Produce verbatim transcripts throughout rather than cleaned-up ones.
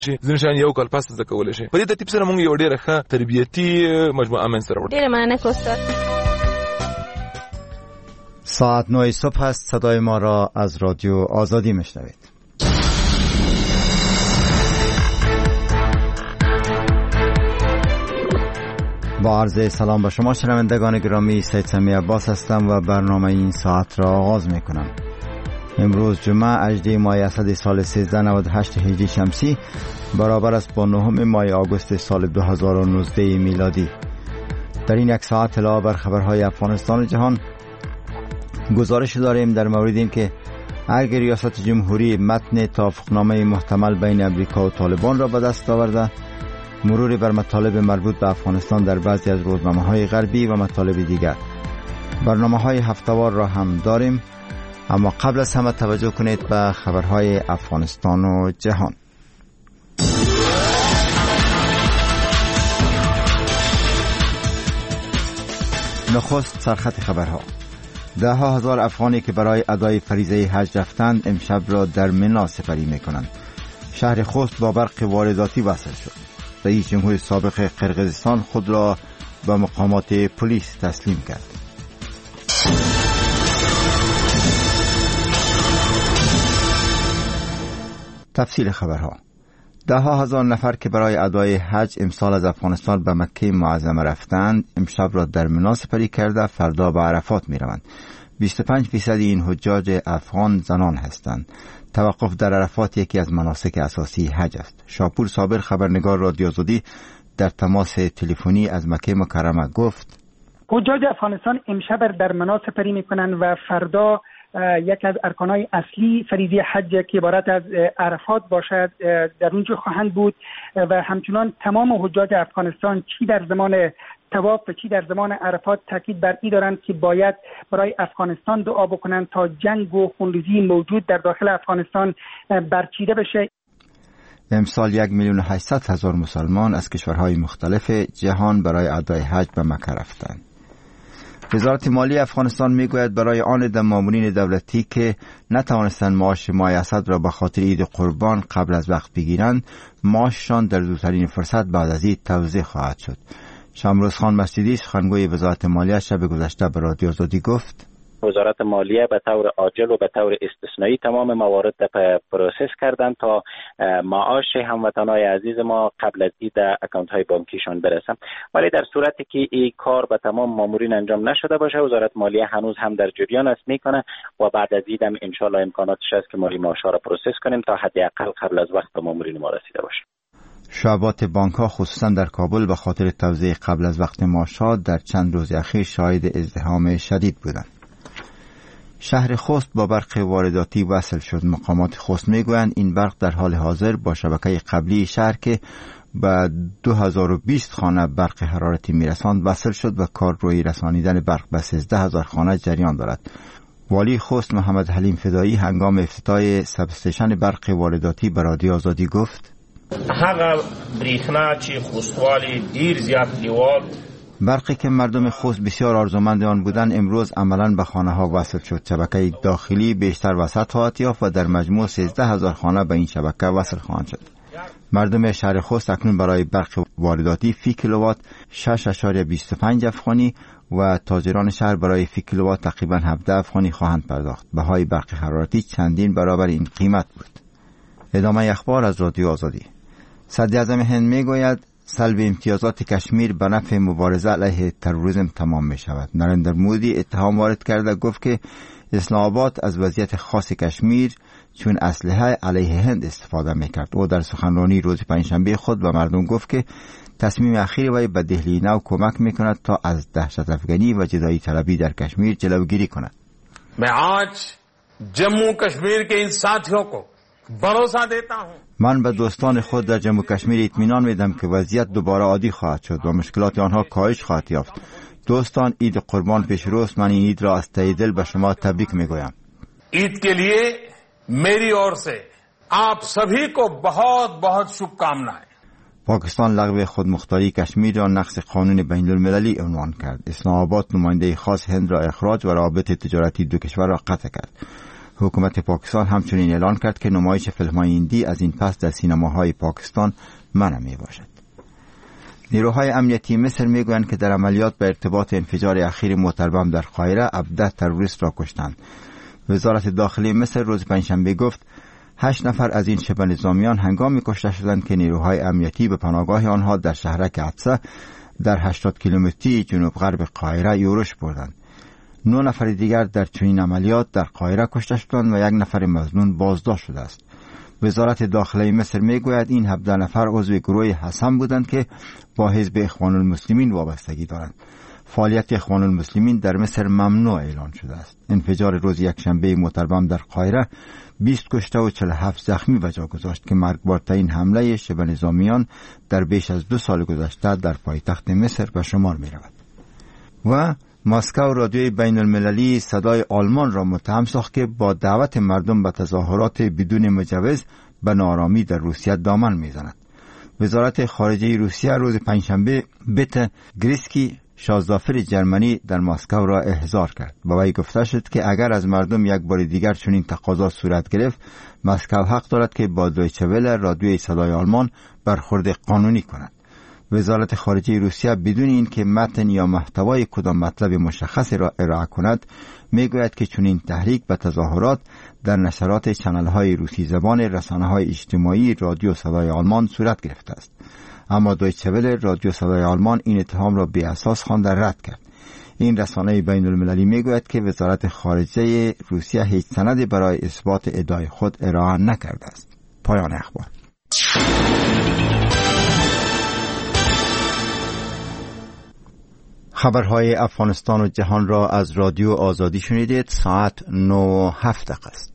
چې ځنشان یو کال پس زده کول شي. په دې ترتیب سره موږ یو ډېر ښه تربیتي مجموعه منځ راوړو. ډېر مننه استاد. ساعت نه صبح است. صدای ما را از رادیو آزادی میشنوید. با عرض سلام به شما شنوندگان گرامی، سید سمی عباس هستم و برنامه این ساعت را آغاز میکنم. امروز جمعه هجدهم ماه اسد سال سیزده نود و هشت هجری شمسی برابر است با نهم ماه آگوست سال دو هزار و نوزده میلادی. در این یک ساعت علاوه بر خبرهای افغانستان و جهان گزارش داریم در مورد این که اگر ریاست جمهوری متن توافقنامه محتمل بین امریکا و طالبان را به دست آورده، مروری بر مطالب مربوط به افغانستان در بعضی از روزنامه‌های غربی و مطالب دیگر. برنامه‌های هفته‌وار را هم داریم، اما قبل از همه توجه کنید به خبرهای افغانستان و جهان. نخست سرخط خبرها. ده ها هزار افغانی که برای ادای فریضه حج رفتند امشب را در منا سپری می‌کنند. شهر خوست با برق وارداتی وصل شد. رئیس جمهور سابق قرقیزستان خود را به مقامات پلیس تسلیم کرد. تفصیل خبرها. ده ها هزار نفر که برای ادای حج امسال از افغانستان به مکه معظمه رفتند امشب را در منا سپری کرده فردا به عرفات می روند. بیست و پنج درصد این حجاج افغان زنان هستند. توقف در عرفات یکی از مناسک اساسی حج است. شاپور صابر خبرنگار رادیو آزادی در تماس تلفنی از مکه مکرمه گفت حجاج افغانستان امشب در منا سپری میکنند و فردا یک از ارکانهای اصلی فریضه حج که عبارت از عرفات باشد در اونجا خواهند بود و همچنان تمام حجاج افغانستان چی در زمان طواف و چی در زمان عرفات تاکید بر این دارند که باید برای افغانستان دعا بکنند تا جنگ و خونریزی موجود در داخل افغانستان برچیده بشه. امسال یک میلیون و هشتصد هزار مسلمان از کشورهای مختلف جهان برای ادای حج به مکه رفتند. وزارت مالی افغانستان میگوید برای آن مامورین دولتی که نتوانستند معاش ماه اسد را به خاطر عید قربان قبل از وقت بگیرند، معاششان در زودترین فرصت بعد از عید توزیع خواهد شد. شامروز خان مسجدی سخنگوی وزارت مالیه شب گذشته به رادیو آزادی گفت وزارت مالیه به طور عاجل و به طور استثنایی تمام موارد را پروسس کردند تا معاش هموطنان عزیز ما قبل از عید اکانت های بانکیشان برسه. ولی در صورتی که این کار به تمام مامورین انجام نشده باشه، وزارت مالیه هنوز هم در جریان است میکنه و بعد از عید هم ان شاء الله امکاناتش است که ما این معاش را پروسس کنیم تا حداقل قبل از وقت به مامورین ما رسیده باشه. شعبات بانک ها خصوصا در کابل به خاطر توزیع قبل از وقت معاشات در چند روز اخیر شاهد ازدحام شدید بودند. شهر خوست با برق وارداتی وصل شد. مقامات خوست میگویند این برق در حال حاضر با شبکه قبلی شهر که به دو هزار و بیست خانه برق حرارتی میرساند وصل شد و کار روی رسانیدن برق به سیزده هزار خانه جریان دارد. والی خوست محمد حلیم فدایی هنگام افتتاح سب استیشن برق وارداتی به رادیو آزادی گفت هغه بریښنا چې خوستوالی ډیر زیات دیوال برقی که مردم خوست بسیار آرزومند آن بودند امروز عملاً به خانه ها وصل شد. شبکه داخلی بیشتر وسط خواهد یافت و در مجموع سیزده هزار خانه به این شبکه وصل خواهند شد. مردم شهر خوست اکنون برای برق وارداتی فی کیلووات شش ممیز بیست و پنج افغانی و تاجران شهر برای فی کیلووات تقریباً هفده افغانی خواهند پرداخت. بهای برق حرارتی چندین برابر این قیمت بود. ادامه اخبار از رادیو آزادی. صدر اعظم هند میگوید سلب امتیازات کشمیر به نفع مبارزه علیه تروریسم تمام می شود. نریندر مودی اتهام وارد کرده گفت که اسلام آباد از وضعیت خاص کشمیر چون اسلحه علیه هند استفاده می کرد. او در سخنرانی روز پنجشنبه خود به مردم گفت که تصمیم اخیر وی به دهلی نو کمک می کند تا از دهشت افغانی و جدایی طلبی در کشمیر جلوگیری کند. मैं आज जम्मू कश्मीर के इन साथियों को भरोसा देता हूं من به دوستان خود در جمهوری کشمیر اطمینان میدم که وضعیت دوباره عادی خواهد شد و مشکلات آنها کاهش خواهد یافت. دوستان، عید قربان پیش روست. من این عید را از ته دل به شما تبریک میگویم. عید के लिए मेरी ओर से आप सभी को बहुत बहुत शुभकामनाएं. پاکستان لغو خودمختاری کشمیر را نقض قانون بین المللی عنوان کرد. اسلام آباد نماینده خاص هند را اخراج و روابط تجارتی دو کشور را قطع کرد. حکومت پاکستان همچنین اعلان کرد که نمایش فیلم‌های هندی از این پس در سینماهای پاکستان منع می باشد. نیروهای امنیتی مصر میگویند که در عملیات به ارتباط انفجار اخیر موتر بم در قاهره هفده تروریست را کشتند. وزارت داخلی مصر روز پنجشنبه گفت هشت نفر از این شبه نظامیان هنگامی کشته شدند که نیروهای امنیتی به پناهگاه آنها در شهرک عطسه در هشتاد کیلومتری جنوب غرب قاهره یورش بردند. نه نفر دیگر در چنین عملیات در قاهره کشته شدند و یک نفر مظنون بازداشت شده است. وزارت داخلی مصر میگوید این هفده نفر عضو گروه حسن بودند که با حزب اخوان المسلمین وابستگی دارند. فعالیت اخوان المسلمین در مصر ممنوع اعلان شده است. انفجار روز یکشنبه موتر بم در قاهره بیست کشته و چهل و هفت زخمی به جا گذاشت که مرگبارترین حمله شبه نظامیان در بیش از دو سال گذشته در پایتخت مصر به شمار می رود. و مسکو رادیوی بین المللی صدای آلمان را متهم ساخت که با دعوت مردم به تظاهرات بدون مجوز به نارامی در روسیه دامن میزند. وزارت خارجه روسیه روز پنجشنبه بیت گریسکی شازدافر جرمنی در مسکو را احضار کرد. با وی گفته شد که اگر از مردم یک بار دیگر چنین تقاضا صورت گرفت، مسکو حق دارد که با دویچه وله رادیوی صدای آلمان برخورد قانونی کند. وزارت خارجه روسیه بدون اینکه متن یا محتوای کدام مطلب مشخصی را ارائه کند میگوید که چنین تحریک به تظاهرات در نشرات چنل‌های روسی زبان رسانه‌های اجتماعی رادیو صدای آلمان صورت گرفته است. اما دویچه وله رادیو صدای آلمان این اتهام را بی اساس خوانده رد کرد. این رسانه بین المللی میگوید که وزارت خارجه روسیه هیچ سندی برای اثبات ادعای خود ارائه نکرده است. پایان اخبار. خبرهای افغانستان و جهان را از رادیو آزادی شنیدید. ساعت نه و هفت دقیقه است.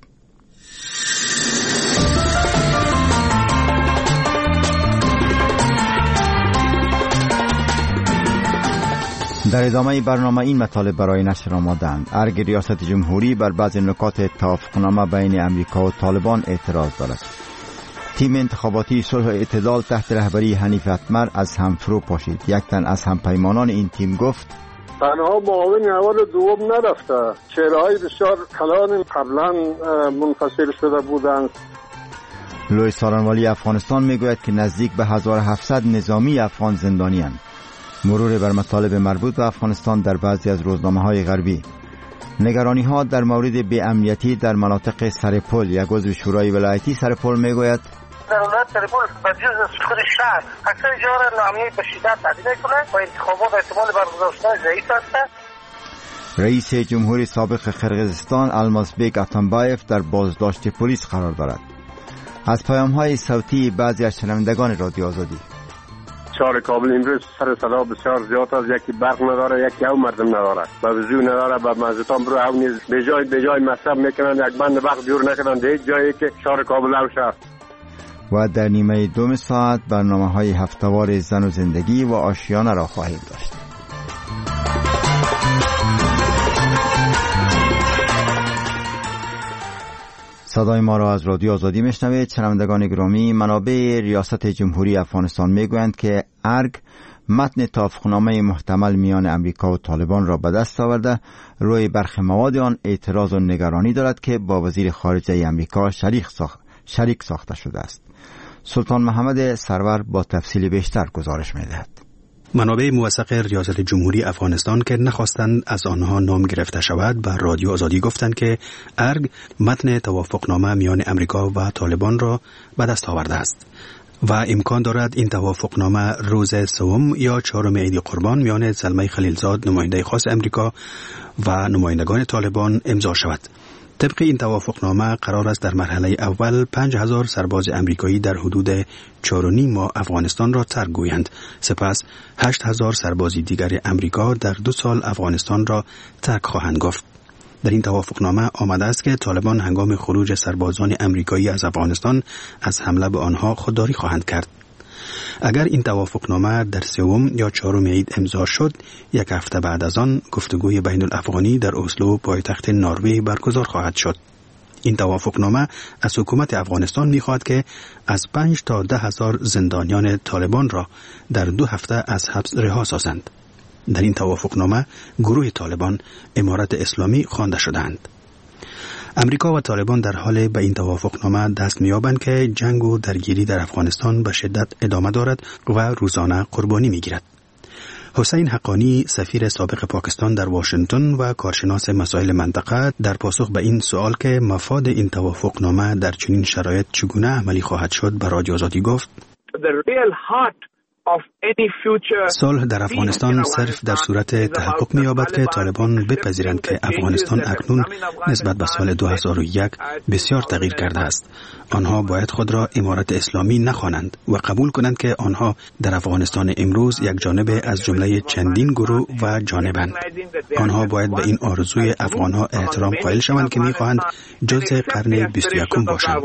در ادامه برنامه این مطالب برای نشر آماده‌اند. ارگ ریاست جمهوری بر بعض نکات توافقنامه بین امریکا و طالبان اعتراض دارد. تیم انتخاباتی صلح و اعتدال تحت رهبری حنیف اتمر از هم فرو پاشید. یک تن از همپیمانان این تیم گفت تنها معاون اول دوم نرفته، چهره‌های بسیار کلان قبلا منفصل شده بودند. لوی سارانوالی افغانستان میگوید که نزدیک به هزار و هفتصد نظامی افغان زندانی اند. مرور بر مطالب مربوط به افغانستان در بعضی از روزنامه‌های غربی. نگرانی ها در مورد بی‌امنیتی در مناطق سرپل. یک عضو شورای ولایتی سرپل میگوید در ولایت سرپل به جز خود شهر اکثر جا را ناامنی به شدت تهدید می‌کند و انتخابات احتمال برگزار شدن ضعیف است. رئیس جمهوری سابق قرقیزستان المازبek اتامبایف در بازداشت پلیس قرار دارد. از پیام‌های صوتی بعضی از شنوندگان رادیو آزادی. شهر کابل امروز سر صدا بسیار زیاد است. یکی برق نداره، یکی او مردم نداره، به وضو نداره، به مسجدان برو او نیز به جای به جای مصرف میکنند. یک بند وقت جور نکنند هیچ جایی که شهر کابل او شهر. و در نیمه دوم ساعت برنامه های هفتهوار زن و زندگی و آشیانه را خواهید داشت. صدای ما را از رادیو آزادی میشنوید. شنوندگان گرامی، منابع ریاست جمهوری افغانستان میگویند که ارگ متن توافقنامه محتمل میان امریکا و طالبان را به دست آورده. روی برخی مواد آن اعتراض و نگرانی دارد که با وزیر خارجه امریکا شریک ساخت شریک ساخته شده است. سلطان محمد سرور با تفصیل بیشتر گزارش می‌دهد. منابع موثق ریاست جمهوری افغانستان که نخواستند از آنها نام گرفته شود به رادیو آزادی گفتند که ارگ متن توافقنامه میان امریکا و طالبان را به دست آورده است و امکان دارد این توافقنامه روز سوم یا چهارم عید قربان میان زلمه خلیلزاد نماینده خاص امریکا و نمایندگان طالبان امضا شود. طبق این توافقنامه قرار است در مرحله اول پنج هزار سرباز امریکایی در حدود چهار و نیم ماه افغانستان را ترک گویند. سپس هشت هزار سربازی دیگر امریکا در دو سال افغانستان را ترک خواهند گفت. در این توافقنامه آمده است که طالبان هنگام خروج سربازان امریکایی از افغانستان از حمله به آنها خودداری خواهند کرد. اگر این توافقنامه در سوم یا چهارم عید امضا شد، یک هفته بعد از آن گفتگوی بین الافغانی در اسلو پایتخت نروژ برگزار خواهد شد. این توافقنامه از حکومت افغانستان می‌خواهد که از پنج تا ده هزار زندانیان طالبان را در دو هفته از حبس رها سازند. در این توافقنامه گروه طالبان امارت اسلامی خوانده شدند. امریکا و طالبان در حال به این توافقنامه دست می‌یابند که جنگ و درگیری در افغانستان به شدت ادامه دارد و روزانه قربانی می‌گیرد. حسین حقانی، سفیر سابق پاکستان در واشنگتن و کارشناس مسائل منطقه، در پاسخ به این سوال که مفاد این توافقنامه در چنین شرایط چگونه عملی خواهد شد، به رادیو آزادی گفت: صلح در افغانستان صرف در صورت تحقق می‌یابد که طالبان بپذیرند که افغانستان اکنون نسبت به سال دو هزار و یک بسیار تغییر کرده است. آنها باید خود را امارت اسلامی نخوانند و قبول کنند که آنها در افغانستان امروز یک جانبه از جمله چندین گروه و جانبند. آنها باید به این آرزوی افغانها احترام قائل شوند که می‌خواهند جزء قرن بیست و یکم باشند.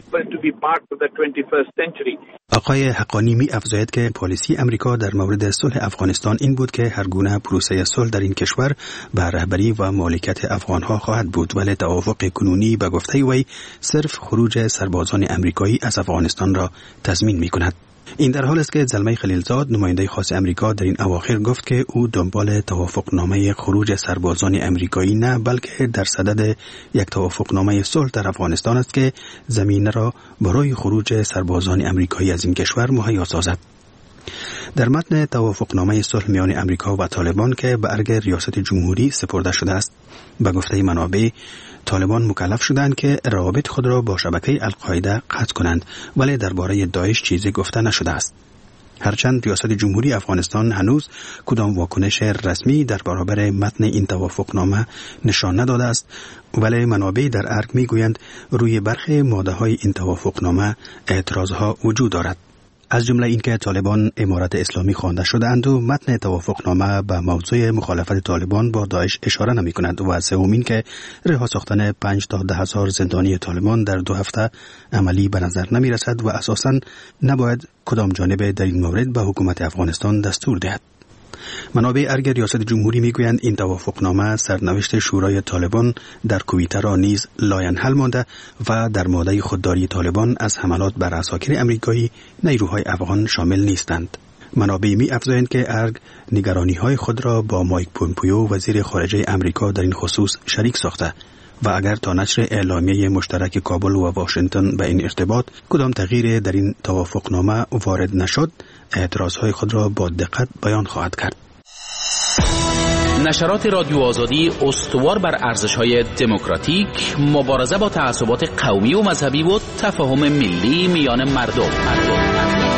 آقای حقانی می افزاید که پالیسی امریکا در مورد صلح افغانستان این بود که هر گونه پروسه صلح در این کشور به رهبری و مالکیت افغانها خواهد بود، ولی توافق کنونی به گفته وی صرف خروج سربازان امریکایی از افغانستان را تضمین می کند. این در حال است که زلمه خلیلزاد، نماینده خاص امریکا در این اواخر، گفت که او دنبال توافقنامه خروج سربازان امریکایی نه، بلکه در صدد یک توافقنامه صلح در افغانستان است که زمینه را برای خروج سربازان امریکایی از این کشور مهیا سازد. در متن توافقنامه صلح میان امریکا و طالبان که به ارگ ریاست جمهوری سپرده شده است، به گفته منابع، طالبان مکلف شدند که روابط خود را با شبکه القاعده قطع کنند، ولی درباره داعش چیزی گفته نشده است. هرچند ریاست جمهوری افغانستان هنوز کدام واکنش رسمی در برابر متن این توافقنامه نشان نداده است، ولی منابع در ارگ میگویند روی برخی ماده‌های این توافقنامه اعتراضها وجود دارد. از جمله اینکه طالبان امارت اسلامی خوانده شده‌اند و متن توافقنامه به موضوع مخالفت طالبان با داعش اشاره نمی کند و سوم این که رها ساختن پنج تا ده هزار زندانی طالبان در دو هفته عملی به نظر نمی رسد و اساساً نباید کدام جانب در این مورد به حکومت افغانستان دستور دهد. منابع ارگ ریاست جمهوری میگویند این توافقنامه سرنوشت شورای طالبان در کویت را نیز لاینحل مانده و در ماده خودداری طالبان از حملات بر عساکر امریکایی نیروهای افغان شامل نیستند. منابع می افزایند که ارگ نگرانی های خود را با مایک پومپیو وزیر خارجه امریکا در این خصوص شریک ساخته و اگر تا نشر اعلامیه مشترک کابل و واشنگتن به این ارتباط کدام تغییر در این توافقنامه وارد نشد، اعتراضهای خود را با دقت بیان خواهد کرد. نشرات رادیو آزادی استوار بر ارزش‌های دموکراتیک، مبارزه با تعصبات قومی و مذهبی و تفاهم ملی میان مردم. مردم.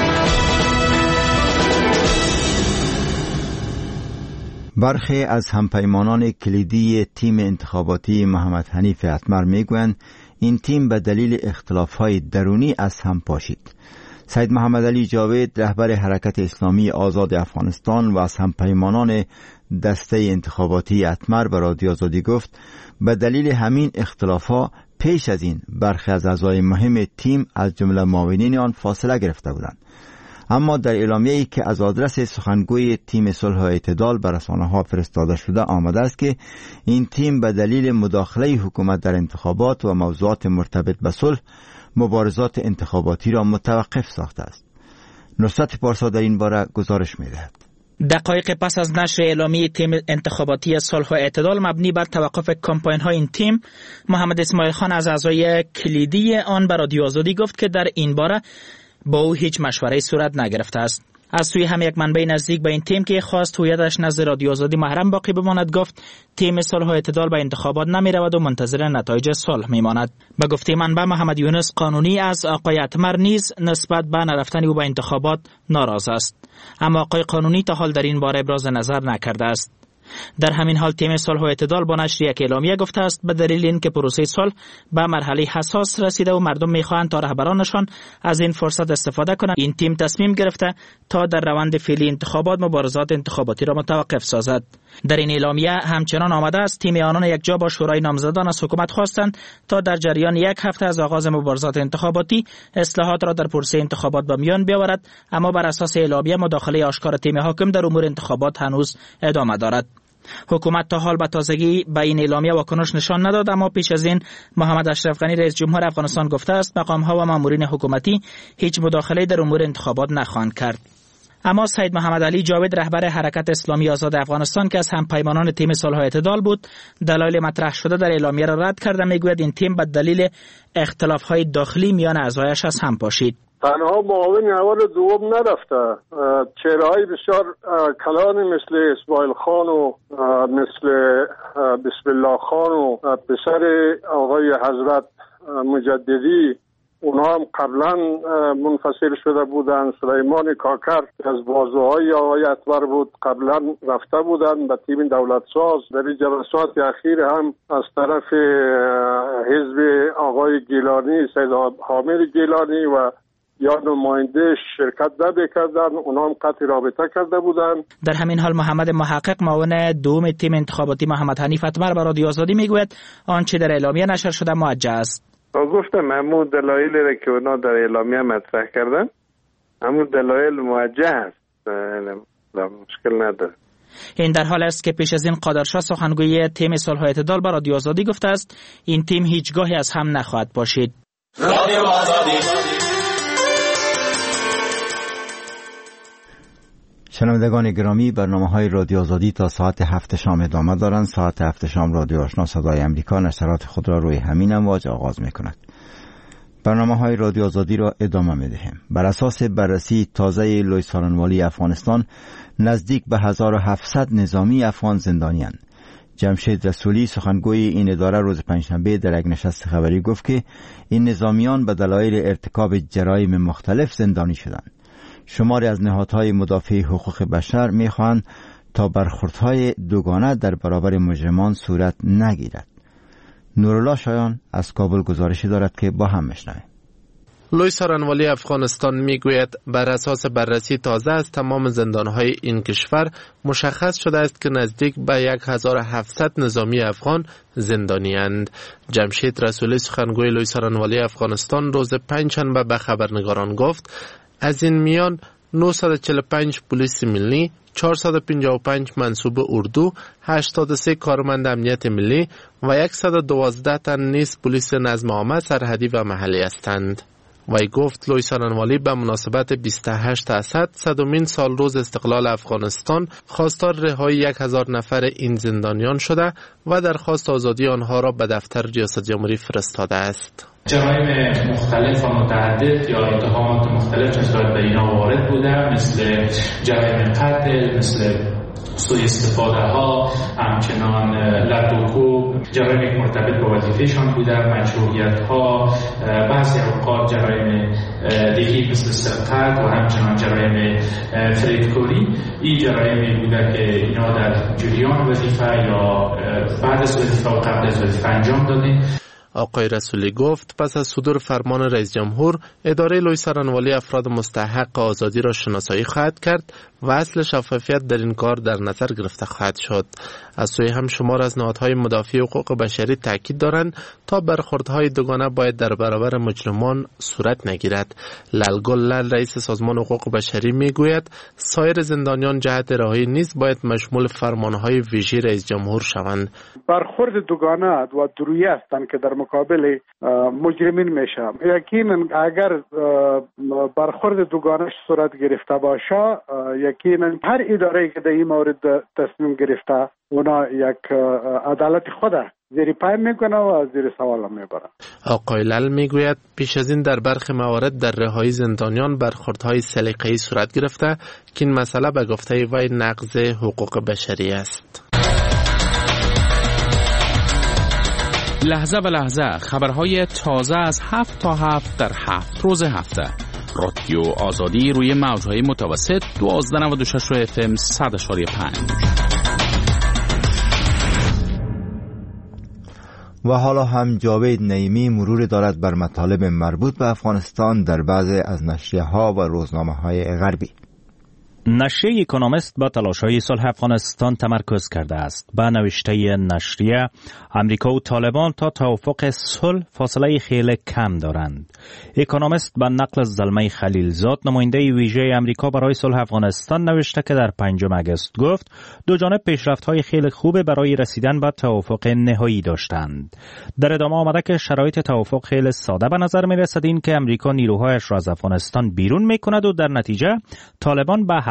برخی از همپیمانان کلیدی تیم انتخاباتی محمد حنیف اتمر میگویند این تیم به دلیل اختلاف‌های درونی از هم پاشید. سید محمد علی جاوید، رهبر حرکت اسلامی آزاد افغانستان و از همپیمانان دسته انتخاباتی اتمر، به رادیو آزادی گفت به دلیل همین اختلاف‌ها پیش از این برخی از اعضای مهم تیم از جمله معاونین آن فاصله گرفته بودند. اما در اعلامیه‌ای که از آدرس سخنگوی تیم صلح و اعتدال به رسانه‌ها فرستاده شده آمده است که این تیم به دلیل مداخله حکومت در انتخابات و موضوعات مرتبط به صلح مبارزات انتخاباتی را متوقف ساخته است. نصرت پارسا در این باره گزارش می‌دهد. دقایق پس از نشر اعلامیه تیم انتخاباتی صلح و اعتدال مبنی بر توقف کمپاین‌های این تیم، محمد اسماعیل خان از اعضای کلیدی آن به رادیو آزادی گفت که در این باره با او هیچ مشوره‌ای صورت نگرفته است. از سوی هم یک منبع نزدیک به این تیم که خواست هویتش نزد رادیو آزادی محرم باقی بماند گفت تیم صلح و اعتدال به انتخابات نمی رود و منتظر نتایج صلح می ماند. به گفته منبع محمد یونس قانونی از آقای اتمر نیز نسبت به نرفتن او به انتخابات ناراض است، اما آقای قانونی تا حال در این باره ابراز نظر نکرده است. در همین حال تیم صلح و اعتدال با نشر یک اعلامیه گفته است به دلیل اینکه پروسه صلح به مرحله حساس رسیده و مردم میخواهند تا رهبرانشان از این فرصت استفاده کنند، این تیم تصمیم گرفته تا در روند فعلی انتخابات مبارزات انتخاباتی را متوقف سازد. در این اعلامیه همچنان آمده است تیم آنان یک جا با شورای نامزدان از حکومت خواستند تا در جریان یک هفته از آغاز مبارزات انتخاباتی اصلاحات را در پروسه انتخابات به میان بیاورد، اما بر اساس اعلامیه مداخله آشکار تیم حاکم در امور انتخابات هنوز ادامه دارد. حکومت تا حال به تازگی به این اعلامیه واکنش نشان نداد، اما پیش از این محمد اشرف غنی رئیس جمهور افغانستان گفته است مقام‌ها و مامورین حکومتی هیچ مداخله در امور انتخابات نخواهند کرد. اما سید محمد علی جاوید رهبر حرکت اسلامی آزاد افغانستان که از همپیمانان تیم صلح و اعتدال بود، دلایل مطرح شده در اعلامیه را رد کرده. میگوید این تیم به دلیل اختلاف‌های داخلی میان اعضایش از هم پاشید. تنها معاون اول و دوم نرفته، چهره‌های بسیار کلانی مثل اسماعیل خان و مثل بسم الله خان و پسر آقای حضرت مجددی، اونها هم قبلا منفصل شده بودن. سلیمان کاکر از بازوهای آقای اکبر بود، قبلا رفته بودن به تیم دولت ساز. در جلسات اخیر هم از طرف حزب آقای گیلانی، سید حامد گیلانی و یا نماینده شرکت نکردن، اونها هم قطع رابطه کرده بودن. در همین حال محمد محقق معاون دوم تیم انتخاباتی محمد حنیف اتمر برای رادیو آزادی میگوید آنچه در اعلامیه نشر شده موجه است. گفتم همون دلایلی را که اونا در اعلامیه مطرح کردن همون دلایل موجه است، مشکل نداره. این در حال است که پیش از این قادرشاه سخنگوی تیم صلح و اعتدال برای رادیو آزادی گفته است این تیم هیچگاهی از هم نخواهد پاشید. رادیو آزادی. شنوندگان گرامی، برنامه‌های رادیو آزادی تا ساعت هفت شام ادامه دارند. ساعت هفت شام رادیو آشنا صدای امریکا نشرات خود را روی همین امواج آغاز می‌کند. برنامه‌های رادیو آزادی را ادامه می‌دهیم. بر اساس بررسی تازه لوی سارنوالی افغانستان، نزدیک به هزار و هفتصد نظامی افغان زندانی‌اند. جمشید رسولی سخنگوی این اداره روز پنجشنبه در یک نشست خبری گفت که این نظامیان به دلایل ارتکاب جرایم مختلف زندانی شدند. شماری از نهادهای مدافع حقوق بشر می‌خواهند تا برخوردهای دوگانه در برابر مجرمان صورت نگیرد. نورالله شایان از کابل گزارشی دارد که با هم میشنویم. لوی سارنوالی افغانستان میگوید بر اساس بررسی تازه از تمام زندانهای این کشور مشخص شده است که نزدیک به هزار و هفتصد نظامی افغان زندانی‌اند. جمشید رسولی سخنگوی لوی سارنوالی افغانستان روز پنجشنبه به خبرنگاران گفت از این میان نهصد و چهل و پنج پلیس ملی، چهارصد و پنجاه و پنج منصوب اردو، هشتاد و سه کارمند امنیت ملی و صد و دوازده تن نیز پلیس نظم عامه سرحدی و محلی هستند. وی گفت لوی سارنوالی به مناسبت بیست و هشت اسد صدمین سال روز استقلال افغانستان خواستار رهایی یک هزار نفر این زندانیان شده و درخواست آزادی آنها را به دفتر ریاست جمهوری فرستاده است. جرایم مختلف و متعدد یا اتهامات مختلف نسبت به اینا وارد بوده، مثل جرایم قتل، مثل سوء استفاده ها، همچنان لط و کوب، جرایم مرتبط با وظیفه‌شان بوده، مجروحیت ها، بعضی اوقات جرایم دیگه مثل سرقت و همچنان جرایم فریبکاری. این جرایم بوده که اینا در جریان وظیفه یا بعد از وظیفه و قبل از وظیفه انجام دادن. آقای رسولی گفت پس از صدور فرمان رئیس جمهور، اداره لوی سارنوالی افراد مستحق آزادی را شناسایی خواهد کرد و اصل شفافیت در این کار در نظر گرفته خواهد شد. از سوی هم شمار از نهادهای مدافع حقوق بشری تاکید دارند تا برخوردهای دوگانه باید در برابر مجرمان صورت نگیرد. للگل لل رئیس سازمان حقوق بشری میگوید سایر زندانیان جهت رهایی نیز باید مشمول فرمانهای ویژه رئیس جمهور شوند. برخورد دوگانه و درویی هستند که در مقابل مجرمین میشه. یقینا اگر برخورد دوگانه صورت گرفته باشه، یقینا هر اداره که در این مورد تصمیم گرفته اونا یک عدالت خود زیر پای میکنه و زیر سوال میبره. آقای لل میگوید پیش از این در برخی موارد در رهایی زندانیان برخوردهای سلیقه‌ای صورت گرفته که این مسئله به گفته وی نقض حقوق بشری است. لحظه به لحظه خبرهای تازه از هفت تا هفت در هفت روز هفته. رادیو آزادی روی موجهای متوسط دوازده و نود و شش اف ام صد و پنج. و حالا هم جاوید نعیمی مرور دارد بر مطالب مربوط به افغانستان در بعضی از نشریه ها و روزنامه های غربی. نشریه اکونومیست با تلاش‌های صلح افغانستان تمرکز کرده است. با نوشته نشریه امریکا و طالبان تا توافق صلح فاصله خیلی کم دارند. اکونومیست با نقل زلمه خلیلزاد نماینده ویژه امریکا برای صلح افغانستان نوشته که در پنجم آگوست گفت دو جانب پیشرفت‌های خیلی خوب برای رسیدن به توافق نهایی داشتند. در ادامه آمده که شرایط توافق خیلی ساده به نظر می‌رسد، این که امریکا نیروهایش را از افغانستان بیرون می‌کند و در نتیجه طالبان به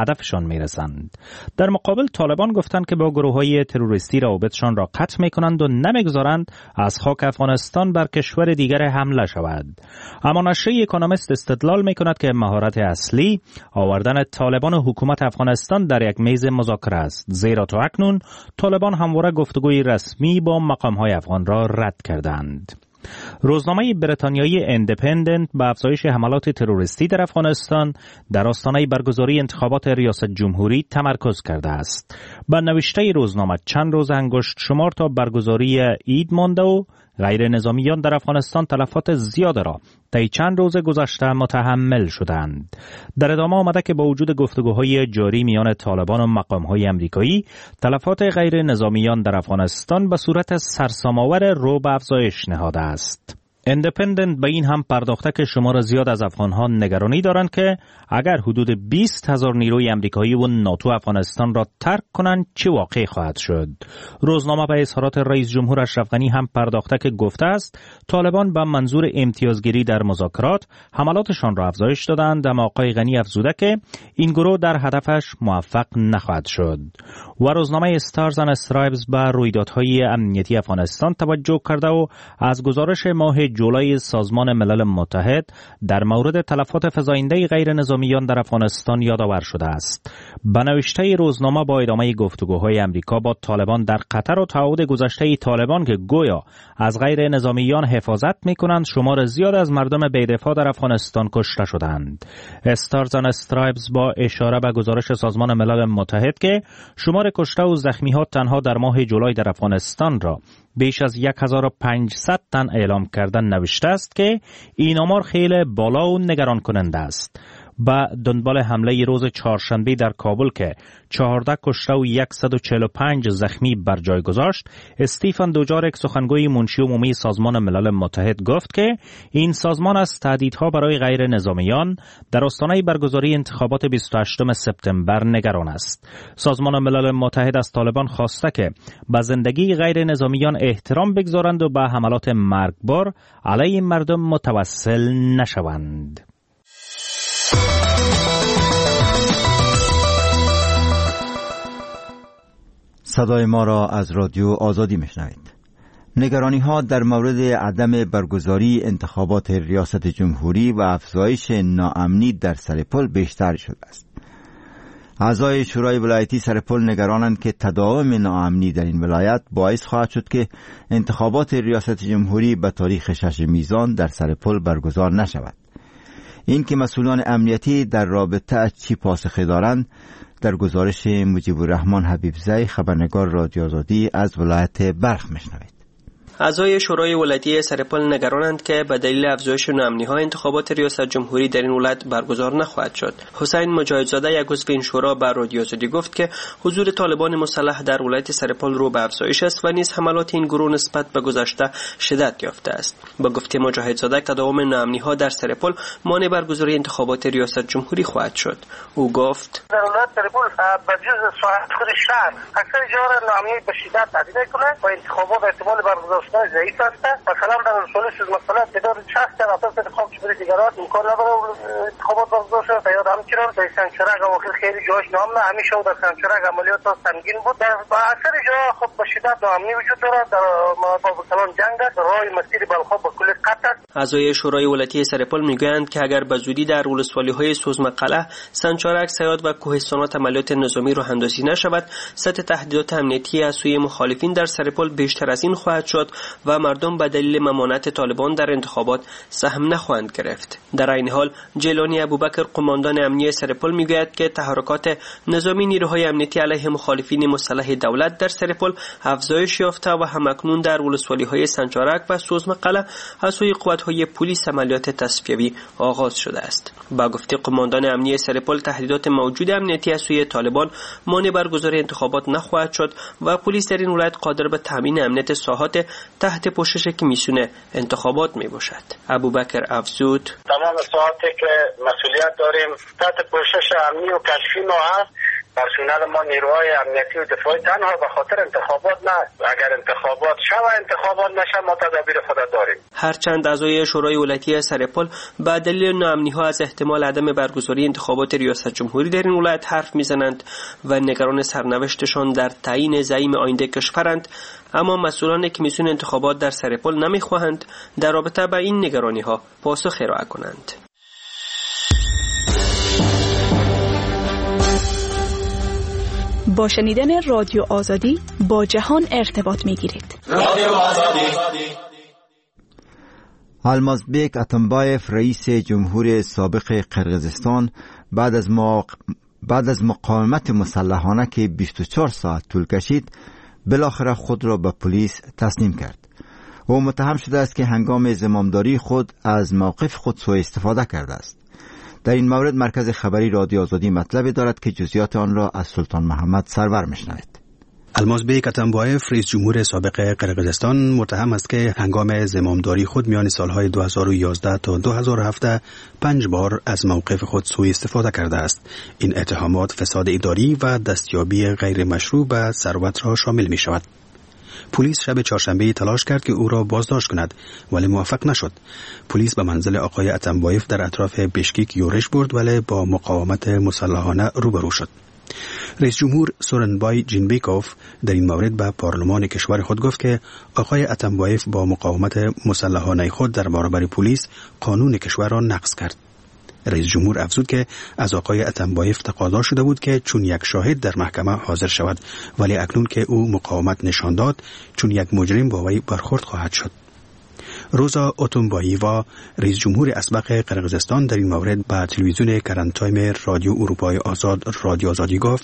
هدفشان میرسند. در مقابل طالبان گفتند که با گروه‌های تروریستی روابطشان را قطع میکنند و نمیگذارند از خاک افغانستان بر کشور دیگر حمله شود. اما نشریه اکونومیست استدلال میکند که مهارت اصلی آوردن طالبان و حکومت افغانستان در یک میز مذاکره است، زیرا تا اکنون طالبان همواره گفتگوی رسمی با مقام‌های افغان را رد کردند. روزنامه بریتانیایی اندیپندنت به افزایش حملات تروریستی در افغانستان در آستانه برگزاری انتخابات ریاست جمهوری تمرکز کرده است. با نوشته روزنامه چند روز انگشت شمار تا برگزاری عید مانده و غیر نظامیان در افغانستان تلفات زیاد را طی چند روز گذشته متحمل شدند. در ادامه آمده که با وجود گفتگوهای جاری میان طالبان و مقام‌های امریکایی، تلفات غیر نظامیان در افغانستان به صورت سرسام‌آور رو به افزایش نهاده است. اندیپندنت به این هم پرداخته که شمار زیاد از افغان‌ها نگرانی دارند که اگر حدود بیست هزار نیروی امریکایی و ناتو افغانستان را ترک کنند چه واقع خواهد شد. روزنامه به اظهارات رئیس جمهور اشرف غنی هم پرداخته که گفته است طالبان به منظور امتیازگیری در مذاکرات حملاتشان را افزایش دادند، اما آقای غنی افزوده که این گروه در هدفش موفق نخواهد شد. و روزنامه استارز اند استرایبز به رویدادهای امنیتی افغانستان توجه کرده و از گزارش ماه جولای سازمان ملل متحد در مورد تلفات فزاینده غیر نظامیان در افغانستان یادآور شده است. به نوشته روزنامه با ادامه گفتگوهای امریکا با طالبان در قطر و تعهد گذشته طالبان که گویا از غیر نظامیان حفاظت می‌کنند، شمار زیاد از مردم بی‌دفاع در افغانستان کشته شدند. استارز اند استرایبز با اشاره به گزارش سازمان ملل متحد که شمار کشته و زخمی‌ها تنها در ماه جولای در افغانستان را بیش از هزار و پانصد تن اعلام کردن نوشته است که این آمار خیلی بالا و نگران کننده است. با دنبال حمله روز چهارشنبه در کابل که چهارده کشته و صد و چهل و پنج زخمی بر جای گذاشت، استیفن دوجارک سخنگوی منشی عمومی سازمان ملل متحد گفت که این سازمان از تهدیدها برای غیر نظامیان در آستانه برگزاری انتخابات بیست و هشتم سپتامبر نگران است. سازمان ملل متحد از طالبان خواسته که به زندگی غیر نظامیان احترام بگذارند و به حملات مرگبار علیه مردم متوسل نشوند. صدای ما را از رادیو آزادی میشنوید. نگرانی ها در مورد عدم برگزاری انتخابات ریاست جمهوری و افزایش ناامنی در سرپل بیشتر شده است. اعضای شورای ولایتی سرپل نگرانند که تداوم ناامنی در این ولایت باعث خواهد شد که انتخابات ریاست جمهوری به تاریخ شش میزان در سرپل برگزار نشود. این که مسئولان امنیتی در رابطه چی پاسخی دارند در گزارش مجیب الرحمن حبیبزی خبرنگار رادیو آزادی از ولایت بلخ میشنوید. اعضای شورای ولایتی سرپل نگرانند که به دلیل افزایش ناامنی‌ها انتخابات ریاست جمهوری در این ولایت برگزار نخواهد شد. حسین مجاهدزاده یک عضو این شورا به رادیو آزادی گفت که حضور طالبان مسلح در ولایت سرپل رو به افزایش است و نیز حملات این گروه نسبت به گذشته شدت یافته است. با گفته مجاهدزاده تداوم ناامنی‌ها در سرپل مانع برگزاری انتخابات ریاست جمهوری خواهد شد. او گفت در ولایت سرپل به جز ساحت خود شهر اکثر جاها ناامنی به شدت تهدید می‌کنه و انتخابات احتمال برگزار ضعیف است. مثلا در رسول سوز مثلا تعداد شخص در اساس انتخاب چبری دیگرات امکان نداره انتخابات برگزار شود. یا همچنان در سنچرک اواخر خیلی جاش نامنه همیشه در سنچرک عملیات سنگین بود. در اکثر جاها خب به شدت ناامنی وجود دارد. در با کلان جنگ است. راه مسیر بلخاب به کل قطع است. اعضای شورای ولایتی سرپل میگویند که اگر به زودی در ولسوالی‌های سوزمقله، سنچرک، سیاد و کوهستانات عملیات نظامی راه اندازی نشود، سطح تهدیدات امنیتی از سوی مخالفین در سرپل بیشتر از این خواهد شد و مردم به دلیل ممانعت طالبان در انتخابات سهم نخواهند گرفت. در این حال جیلانی ابوبکر قماندان امنیتی سرپل میگوید که تحرکات نظامی نیروهای امنیتی علیه مخالفین مسلح دولت در سرپل افزایش یافته و همکنون در ولسوالی‌های سنچرک و سوزمقله از سوی قوات‌های پلیس عملیات تصفیوی آغاز شده است. با گفته قماندان امنیتی سرپل تهدیدات موجود امنیتی از سوی طالبان مانع برگزاری انتخابات نخواهد شد و پلیس در این ولایت قادر به تامین امنیت ساحات تحت پوشش کمیسیون انتخابات می باشد. ابوبکر افزود تمام ساعتی که مسئولیت داریم تحت پوشش امنی و کشفی ما هست و پرسنل ما نیروهای امنیتی و دفاعی تنها به خاطر انتخابات نه، اگر انتخابات شوه انتخابات نشه ما تدابیر خود داریم. هرچند اعضای شورای ولایتی سرپل به دلیل ناامنی‌ها از احتمال عدم برگزاری انتخابات ریاست جمهوری در این ولایت حرف میزنند و نگران سرنوشتشان در تعیین زعیم آینده کشورند، اما مسئولان کمیسیون انتخابات در سرپل نمیخواهند در رابطه با این نگرانی‌ها پاسخ ارائه کنند. با شنیدن رادیو آزادی با جهان ارتباط میگیرید. رادیو آزادی. المازبek اتمبایف رئیس جمهور سابق قرقیزستان بعد از مق... بعد از مقاومت مسلحانه که بیست و چهار ساعت طول کشید بالاخره خود را به پلیس تسلیم کرد. او متهم شده است که هنگام زمامداری خود از موقف خود سوء استفاده کرده است. در این مورد مرکز خبری رادیو آزادی مطلبی دارد که جزئیات آن را از سلطان محمد سرور میشنوید. المازبek اتمبایف رئیس جمهور سابق قرقیزستان متهم است که هنگام زمامداری خود میان سالهای دو هزار و یازده تا دو هزار و هفده پنج بار از موقف خود سوء استفاده کرده است. این اتهامات فساد اداری و دستیابی غیر مشروع به ثروت را شامل می شود. پلیس شب چهارشنبه تلاش کرد که او را بازداشت کند ولی موفق نشد. پلیس به منزل آقای اتمبایف در اطراف بشکیک یورش برد ولی با مقاومت مسلحانه روبرو شد. رئیس جمهور سورنبای جینبیکوف در این مورد به پارلمان کشور خود گفت که آقای اتمبایف با مقاومت مسلحانه خود در برابر پلیس قانون کشور را نقض کرد. رئیس جمهور افزود که از آقای اتمبایف تقاضا شده بود که چون یک شاهد در محکمه حاضر شود، ولی اکنون که او مقاومت نشان داد چون یک مجرم با وی برخورد خواهد شد. روزا اوتونباییوا رئیس جمهور اسبق قرقیزستان در این مورد به تلویزیون کرنت تایم رادیو اروپای آزاد رادیو آزادی گفت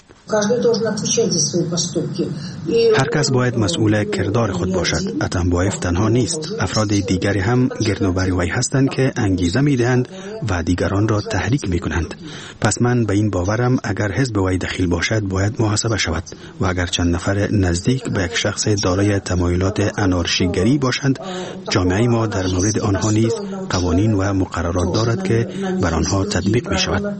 هر کس باید مسئول کردار خود باشد. اتمبایف تنها نیست، افراد دیگری هم گردوبر وی هستند که انگیزه میدهند و دیگران را تحریک میکنند. پس من به این باورم اگر حزب وی دخیل باشد باید محاسبه شود و اگر چند نفر نزدیک به یک شخص دارای تمایلات انارشیگری باشند، جامعه ما در مورد آنها نیز قوانین و مقررات دارد که بر آنها تطبیق می شود.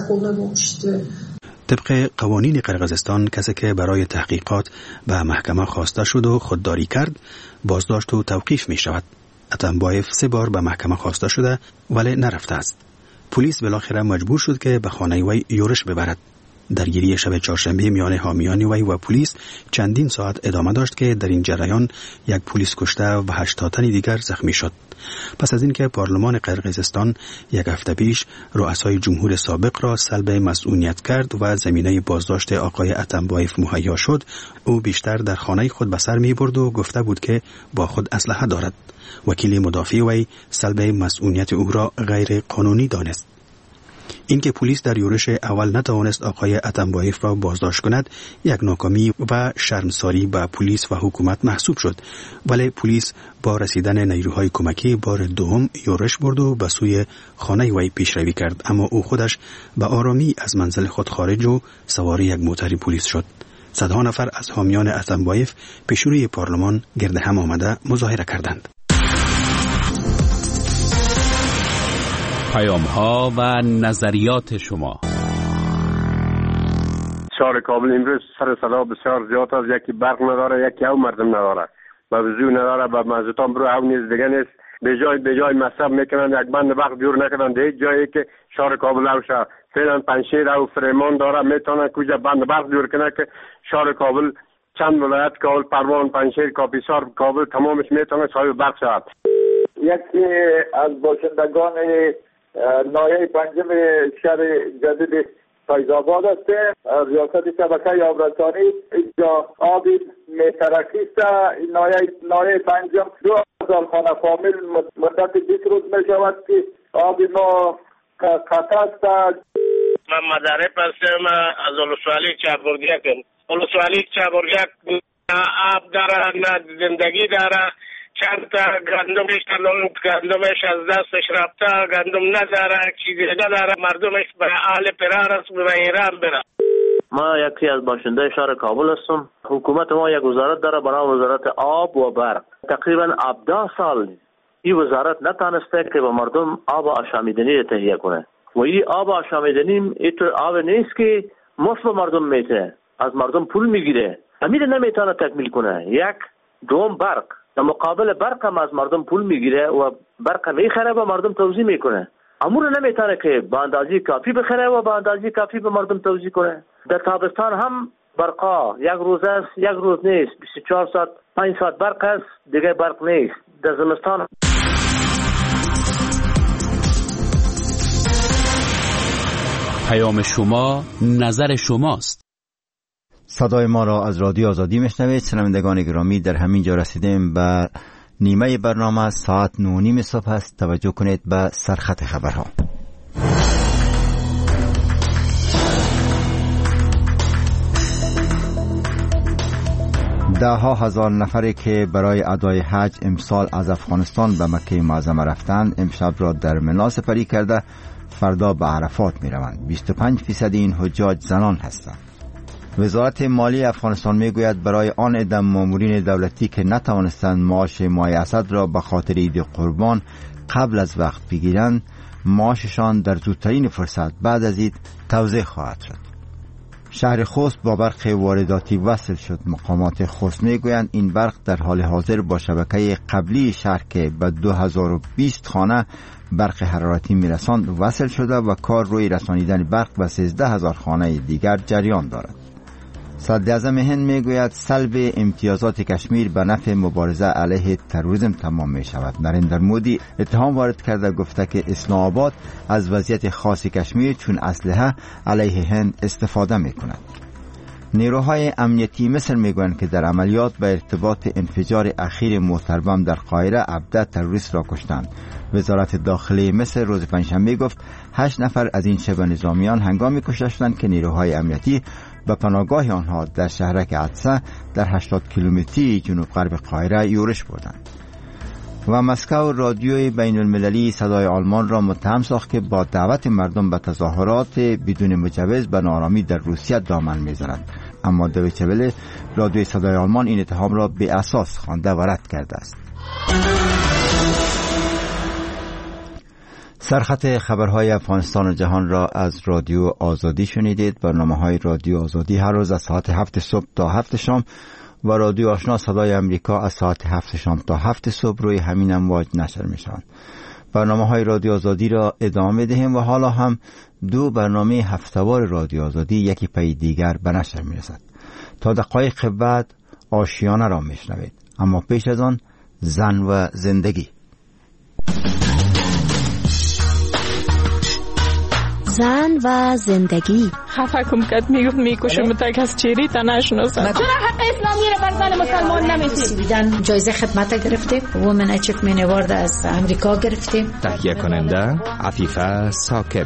طبق قوانین قرقیزستان کسی که برای تحقیقات به محکمه خواسته شد و خودداری کرد بازداشت و توقیف می شود. اتمبایف سه بار به محکمه خواسته شده ولی نرفته است. پلیس بالاخره مجبور شد که به خانه وی یورش ببرد. درگیری شب چهارشنبه میان حامیان وی و پلیس چندین ساعت ادامه داشت که در این جریان یک پلیس کشته و هشتاد تن دیگر زخمی شد. پس از اینکه پارلمان قرقیزستان یک هفته پیش رؤسای جمهور سابق را سلب مسئولیت کرد و زمینه بازداشت آقای اتمبایف مهیا شد، او بیشتر در خانه خود به سر می برد و گفته بود که با خود اسلحه دارد. وکیل مدافع وی سلب مسئولیت او را غیر قانونی دانست. اینکه پلیس در یورش اول نتوانست آقای اتمبایف را بازداشت کند یک ناکامی و شرمساری به پلیس و حکومت محسوب شد، ولی پلیس با رسیدن نیروهای کمکی بار دوم یورش برد و به سوی خانه وی پیشروی کرد، اما او خودش به آرامی از منزل خود خارج و سوار یک موتر پلیس شد. صدها نفر از حامیان اتمبایف پیش روی پارلمان گرد هم آمده مظاهره کردند. پیام ها و نظریات شما. شهر کابل امروز سر صدا بسیار زیاد است. یکی برق نداره، یکی او مردم نداره، و وضو نداره، و مزدتان برو او نیز دیگه نیست. به جای به جای مصرف میکنن، یک بند برق جور نکردن در هیچ جایی که شهر کابل او شه. فعلا پنشیر او فریمان داره، میتونه کجا بند برق جور کنه که شهر کابل چند ولایت کابل، پروان، پنشیر، کاپیسار، کابل تمامش میتونه صاحب برق شود. یکی از باشندگان نایه پنجم شهر جدید فیض‌آباد است. ریاست شبکه آبرسانی اینجا آبی میترکیست. نایه نایه پنجم دو هزار خانه فامیل مدت بیست روز می شود که آبی ما قطع است. من مدرب هستم از اولوسوالی چهاربرگک. اولوسوالی چهاربرگک آب داره، زندگی داره. چند تا گندمش گندمش از دستش رفته، گندم نداره، چیزی نداره، مردمش به اهل پرار است، به ایران بره. ما یکی از باشنده شهر کابل هستم. حکومت ما یک وزارت داره به نام وزارت آب و برق. تقریبا هفده سال این وزارت نتونسته که به مردم آب آشامیدنی تهیه کنه. و این آب آشامیدنی این آب نیست که مفت به مردم میده، از مردم پول میگیره، امیر نمیتونه تکمیل کنه. یک دوم برق، در مقابل برق هم از مردم پول میگیره و برق میخره و مردم توزیع میکنه. امور نمیتونه که به اندازه کافی بخره و به اندازه کافی به مردم توزیع کنه. در تابستان هم برقا یک روز است، یک روز نیست، بیست و چهار ساعت پنج ساعت برق است، دیگه برق نیست. در زمستان پیام شما نظر شماست. صدای ما را از رادیو آزادی میشنوید. شنوندگان گرامی، در همین جا رسیدیم به نیمه برنامه. ساعت نه و نیم صبح است. توجه کنید به سرخط خبرها. ده ها هزار نفری که برای ادای حج امسال از افغانستان به مکه معظمه رفتند امشب را در منا سپری کرده فردا به عرفات می روند. بیست و پنج فیصد این حجاج زنان هستند. وزارت مالی افغانستان می گوید برای آن عده مامورین دولتی که نتوانستند معاش ماه اسد را به خاطر عید قربان قبل از وقت بگیرند، معاششان در زودترین فرصت بعد از عید توزیع خواهد شد. شهر خوست با برق وارداتی وصل شد. مقامات خوست می گویند این برق در حال حاضر با شبکه قبلی شهر که به دو هزار و بیست خانه برق حرارتی میرساند وصل شده و کار روی رسانیدن برق به سیزده هزار خانه دیگر جریان دارد. صدراعظم هند میگوید سلب امتیازات کشمیر به نفع مبارزه علیه تروریسم تمام می شود. نریندر مودی اتهام وارد کرده، گفته که اسلام آباد از وضعیت خاص کشمیر چون اسلحه علیه هند استفاده می کند. نیروهای امنیتی مصر میگویند که در عملیات به ارتباط انفجار اخیر موتر بم در قاهره عبده تروریست را کشتند. وزارت داخلی مصر روز پنجشنبه گفت هشت نفر از این شبه نظامیان هنگامی کشته شدند که نیروهای امنیتی به پناهگاه آنها در شهرک عدسه در هشتاد کیلومتری جنوب غرب قاهره یورش بردند. و مسکو رادیوی بین المللی صدای آلمان را متهم ساخت که با دعوت مردم به تظاهرات بدون مجوز به نارامی در روسیه دامن می‌زند. اما دویچه وله رادیوی صدای آلمان این اتهام را بی اساس خوانده و رد کرده است. سرخط خبرهای افغانستان و جهان را از رادیو آزادی شنیدید. برنامه‌های رادیو آزادی هر روز از ساعت هفت صبح تا هفت شام و رادیو آشنا صدای امریکا از ساعت هفت شام تا هفت صبح روی همین امواج نشر می‌شوند. برنامه‌های رادیو آزادی را ادامه دهیم و حالا هم دو برنامه هفته‌وار رادیو آزادی یکی پی دیگر به نشر می‌رسد. تا دقایق بعد آشیانه را می‌شنوید. اما پیش از آن زن و زندگی. زن و زندگی. خفه کم کد میگفت میکشم تا کس چیری تا نشناسم. چرا حق اسلامی را بر زن مسلمان نمیدید؟ جایزه خدمت گرفتیم. وومن اچیومنت اوارد از امریکا گرفتیم. تهیه کننده عفیفه ساکب.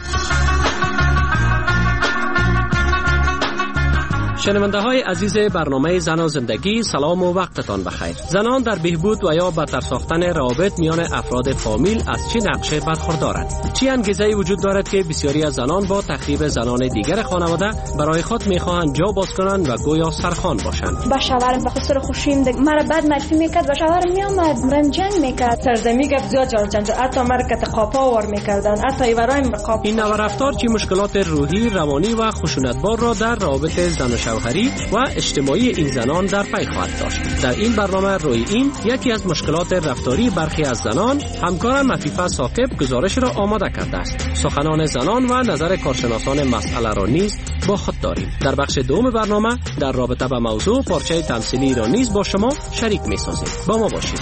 شنونده های عزیز برنامه زن و زندگی، سلام و وقتتان بخیر. زنان در بهبود و یا بهتر ساختن روابط میان افراد فامیل از چه نقشه برخوردارند؟ چه انگیزه‌ای وجود دارد که بسیاری از زنان با تخریب زنان دیگر خانواده برای خود میخواهند جا باز کنند و گویا سرخوان باشند؟ با شوهرم به خسر خوشیم دیگه مرا بد معرفی میکرد و شوهرم میامد من جنگ میکرد. سرزمی گفت زیاد جار جنگ، حتی مرا که قاپا وار میکردن، حتی ایورایم قاپ. این نوع رفتار چه مشکلات روحی، روانی و خشونتبار را در روابط زن و شوهری و اجتماعی این زنان در پی خواهد داشت. در این برنامه روی این یکی از مشکلات رفتاری برخی از زنان، همکارم عفیفه ساکب گزارش را آماده کرده است. سخنان زنان و نظر کارشناسان مسئله را نیز با خود داریم. در بخش دوم برنامه در رابطه با موضوع پارچه تمثیلی را نیز با شما شریک می‌سازیم. با ما باشید.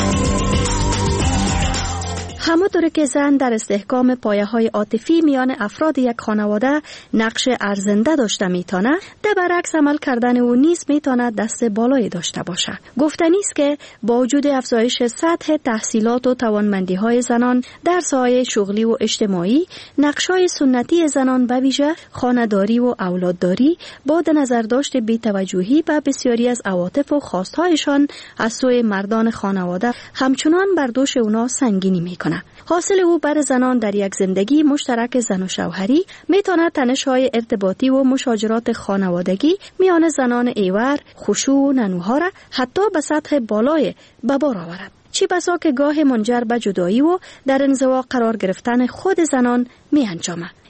همانطور که زن در استحکام پایه‌های عاطفی میان افراد یک خانواده نقش ارزنده داشته میتونه، در برعکس عمل کردن او نیز میتونه دست بالایی داشته باشه. گفتنی است که با وجود افزایش سطح تحصیلات و توانمندی‌های زنان در ساحه شغلی و اجتماعی، نقش‌های سنتی زنان به ویژه خانه‌داری و اولادداری با در نظر داشت بی‌توجهی به بسیاری از عواطف و خواست‌هایشان از سوی مردان خانواده همچنان بر دوش اونا سنگینی میکنه. حاصل او بر زنان در یک زندگی مشترک زن و شوهری میتونه تنش‌های ارتباطی و مشاجرات خانوادگی میان زنان ایور، خشوع و ننوها را حتی به سطح بالای به بار آورد. چی بسا که گاه منجر به جدایی و در انزوا قرار گرفتن خود زنان می انجامه.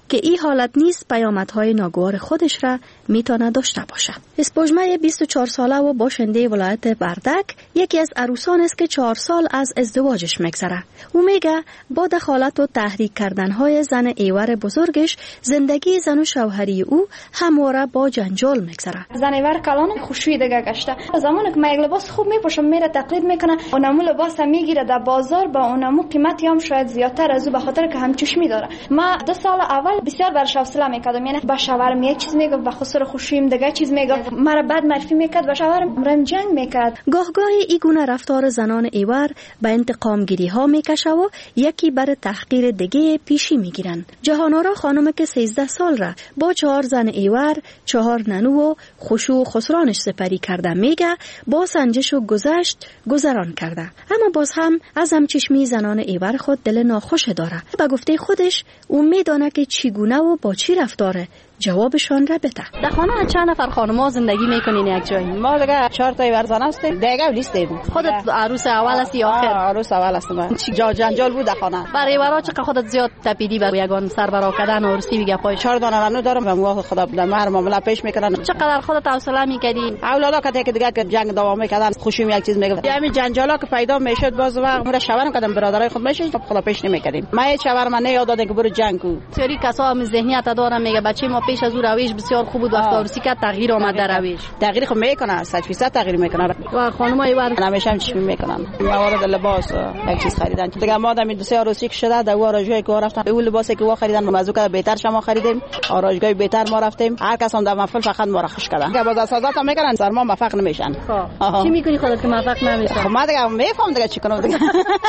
که این حالت نیز پیامدهای ناگوار خودش را میتونه داشته باشه. اسپوجمه بیست و چهار ساله و باشنده ولایت بردک یکی از عروسان است که چهار سال از ازدواجش میگذره. او میگه با دخالت و تحریک کردنهای زن ایور بزرگش زندگی زن و شوهری او همواره با جنجال میگذره. زن ایور کلان خوشویی دیگه گشته. زمانی که من یک لباس خوب میپوشم میره تقلید میکنه، اونمو لباس میگیره در بازار با اونمو قیمتی هم شاید زیادتر از او، به خاطر که هم چشمی داره. ما دو سال اول بسیار برش حوصله میکردم، یعنی با شوهرم یک چیز میگه، به خصوص خوشویم دیگه چیز میگه، مرا بد معرفی میکرد، با شوهرم رم جنگ میکرد. گاه گاهی این گونه رفتار زنان ایور به انتقام گیری ها میکشه و یکی بر تحقیر دیگه پیشی میگیرن. جهانارا خانم که سیزده سال را با چهار زن ایور، چهار ننو و خشوع و خسرانش سپری کرده میگه با سنجش و گذشت گذران کرده، اما باز هم از همچشمی زنان ایور خود دل ناخوش داره. به گفته خودش او میدانه که چگونه و با چی رفتاره. جوابشان را بده. در خانه چند نفر خانم‌ها زندگی میکنین یک جایی؟ ما دیگه چهار تا ایورزن هستیم، دیگه لیستیم. خودت عروس اول هستی یا آخر؟ عروس اول هستم. چی جا جنجال بود در خانه. برای ایورا چقدر خودت زیاد تپیدی بر یگان سربرا کردن و عروسی میگه پای چهار دانه رنو دارم و موافق خدا بدم هر معامله پیش میکنن. چقدر خودت حوصله میکردی؟ اولادا که دیگه که جنگ دوام میکردن خوشیم یک چیز میگه. همین جنجالا که پیدا میشد باز وقت مرا شوهرم کردم برادرای خود میشه خدا پیش نمیکردیم. ما هیچ شوهرم نه یاد دادن که برو جنگ کو. سری کسا هم ذهنیت دارن میگه بچه ما پیش از او رویش بسیار خوب بود، وقت عروسی که تغییر آمد در رویش. تغییر خب میکنه، صد درصد تغییر میکنه. و خانمای ور همیشه هم چشمی میکنن. موارد لباس یک چیز خریدن. دیگه ما دم دو سه عروسی که شده در آرایشگاهی که رفتن، به اون لباسی که وا خریدن موضوع که بهتر شما خریدیم، آرایشگاه بهتر ما رفتیم. هر کس هم در محفل فقط ما را خوش کردن. که باز اساسات هم میکنن، سر ما موفق نمیشن. چی میکنی خودت که موفق نمیشی؟ خب ما دیگه میفهم دیگه چی کنم دیگه.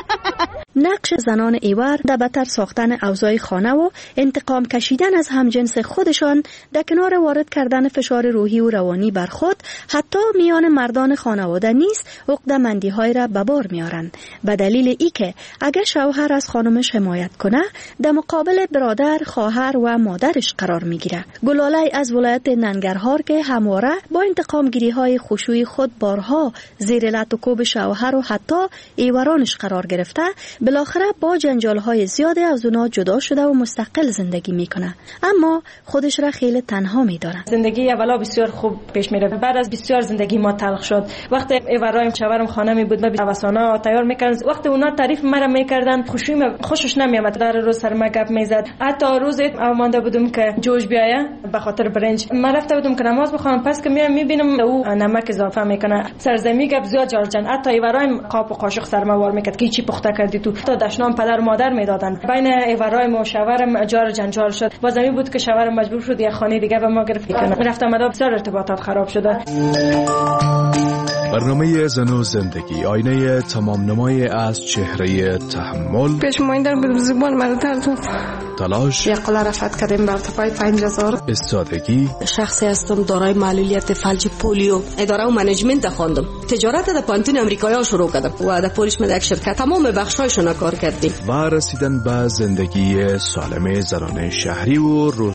نقش زنان ایور در بدتر ساختن اوضاع خانه و انتقام کشیدن از همجنس خودشان در کنار وارد کردن فشار روحی و روانی بر خود حتی میان مردان خانواده نیست عقده‌مندی های را به بار میارند، به دلیل ای که اگر شوهر از خانمش حمایت کنه در مقابل برادر، خواهر و مادرش قرار میگیره. گلاله از ولایت ننگرهار که همواره با انتقام گیری های خشوعی خود بارها زیر لط و کوب شوهر و حتی ایورانش قرار گرفته، بالاخره با جنجال های زیاده از اونا جدا شده و مستقل زندگی میکنه، اما خودش را خیلی تنها میداره. زندگی اولا بسیار خوب پیش میره، بعد از بسیار زندگی ما تلخ شد. وقتی ایورایم شوهرم خانه می بود، ما اوسانا تیار میکردن، وقتی اونا تعریف مرا میکردن خوشویم خوشش نمیامد، در روز سر ما گپ میزد. حتی روز مانده بودم که جوش بیایه به خاطر برنج، ما رفته بودم که نماز بخوام، پس که میام میبینم او نمک اضافه میکنه، سرزمی گپ زیاد جارجن. حتی ایورایم قاپ و قاشق سر ما وار میکرد که چی پخته کردی تو، تا دشنام پدر و مادر میدادن. بین ایورایم و شوهرم جار جنجال شد. بازمی بود که شوهرم مجبور شد یک خانه دیگه به ما گرفت کنه. رفتم مدا بسیار ارتباطات خراب شده. برنامه زن و زندگی، آینه تمام نمای از چهره تحمل. پیش مایندر بودم زبان مرا درد تلاش. یک قلعه رفت کردیم برتفای پنج هزار. استادگی. شخصی هستم دارای معلولیت فلج پولیو. اداره و منیجمنت خواندم. تجارت در پانتون امریکایی شروع کردم و در پولیش من یک شرکت تمام بخشایشون کار کردیم. و رسیدن به زندگی سالم زنان شهری و